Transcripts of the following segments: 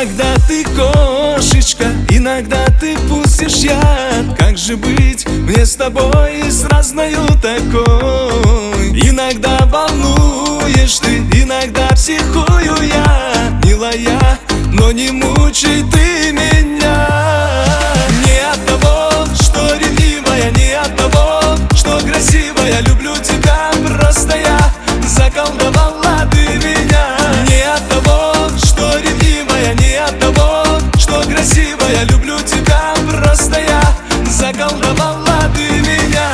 Иногда ты кошечка, иногда ты пустишь яд. Как же быть мне с тобой с разною такой? Иногда волнуешь ты, иногда психую я. Милая, но не мучай ты меня. Не от того, что ревнивая, не от того, что красивая. Люблю тебя, просто я заколдовала ты меня. Не от того, что ревнивая, не от того, что красивая. Люблю тебя, просто я заколдовала ты меня.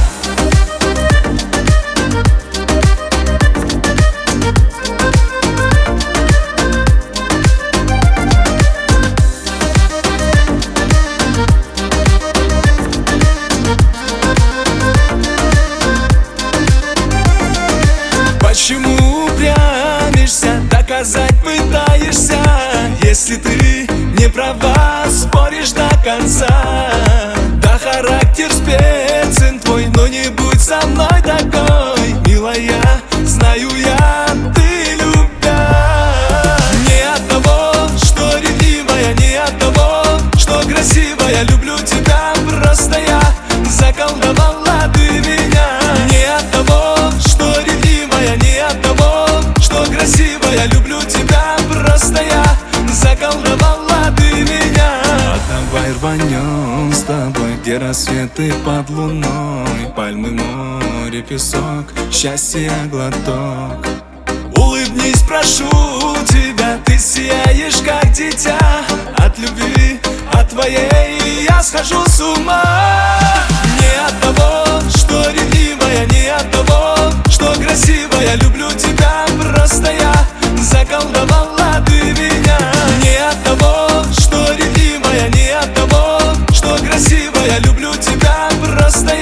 Почему упрямишься, доказать пытаешься? Если ты не права, споришь до конца. Да, характер спецен твой, но не будь со мной такой. Милая, знаю я, ты любя. Не от того, что ревнивая, не от того, что красивая. Люблю тебя, просто я заколдовала ты меня. Не от того, что ревнивая, не от того, что красивая. Люблю тебя, просто я заколдовала ты меня. А давай рванем с тобой, где рассветы под луной. Пальмы, море, песок, счастье глоток. Улыбнись, прошу тебя, ты сияешь как дитя. От любви, от твоей я схожу с ума. Не от того, что ревнивая, не от того, что красивая. Люблю тебя, просто я заколдовала ты меня. Не от того, что ревнивая, не от того, что красивая. Люблю тебя, просто я